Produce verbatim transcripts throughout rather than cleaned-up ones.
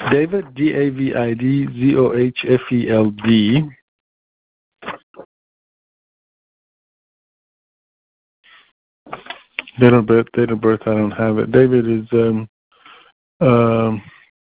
David, D A V I D Z O H F E L D. Date of birth, date of birth, I don't have it. David is um, um,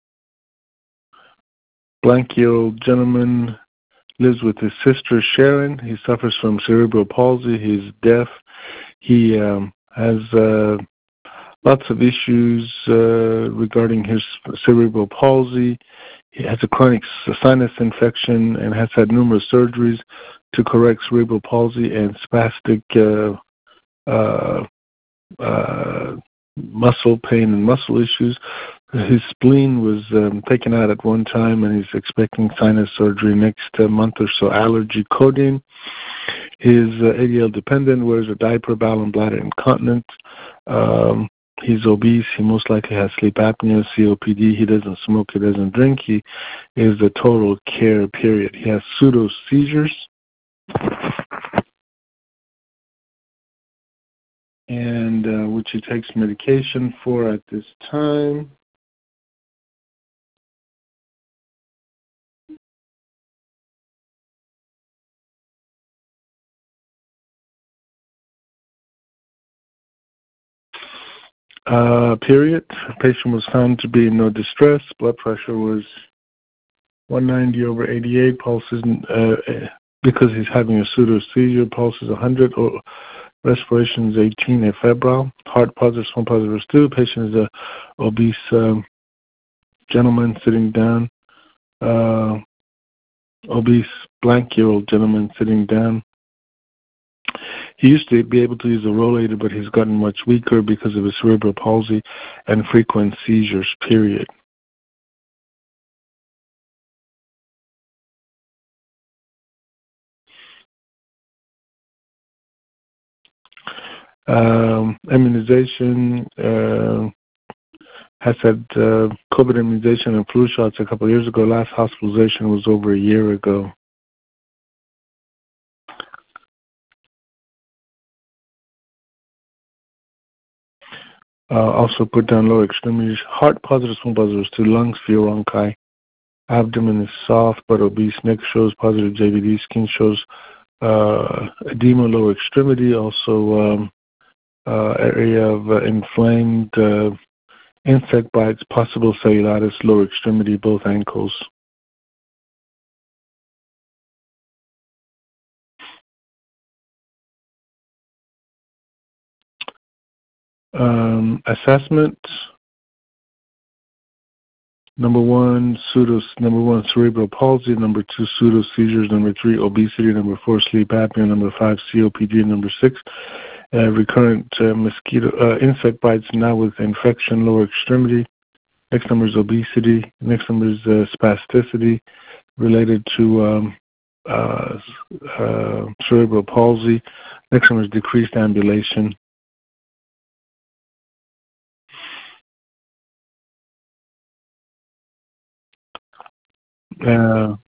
blank-year-old gentleman, lives with his sister Sharon. He suffers from cerebral palsy. He's deaf. He um, has uh, lots of issues uh, regarding his cerebral palsy. He has a chronic sinus infection and has had numerous surgeries to correct cerebral palsy and spastic uh, uh, uh, muscle pain and muscle issues. His spleen was um, taken out at one time, and he's expecting sinus surgery next uh, month or so. Allergy, codeine. He's uh, A D L dependent, wears a diaper, bowel and bladder incontinent. Um, he's obese. He most likely has sleep apnea, C O P D. He doesn't smoke. He doesn't drink. He is a total care, period. He has pseudo seizures. And uh, which he takes medication for at this time. Uh, period. The patient was found to be in no distress. Blood pressure was one ninety over eighty-eight. Pulse is, uh, because he's having a pseudo seizure, pulse is one hundred. Or respiration is eighteen, afebrile. Heart positive, swim positive, two. Patient is a obese um, gentleman sitting down. Uh, obese blank-year-old gentleman sitting down. He used to be able to use a rollator, but he's gotten much weaker because of his cerebral palsy and frequent seizures, period. Um, immunization, uh, has had uh, COVID immunization and flu shots a couple of years ago. Last hospitalization was over a year ago. Uh, also put down lower extremities, heart positive, swim positive to lungs, few bronchi. Abdomen is soft but obese. Neck shows positive J V D. Skin shows uh, edema, lower extremity. Also um, uh, area of uh, inflamed uh, insect bites, possible cellulitis, lower extremity, both ankles. Um, assessment. Number one, pseudo, number one, cerebral palsy. Number two, pseudo seizures. Number three, obesity. Number four, sleep apnea. Number five, C O P D. Number six, uh, recurrent uh, mosquito uh, insect bites now with infection, lower extremity. Next number is obesity. Next number is uh, spasticity related to um, uh, uh, cerebral palsy. Next number is decreased ambulation. Uh,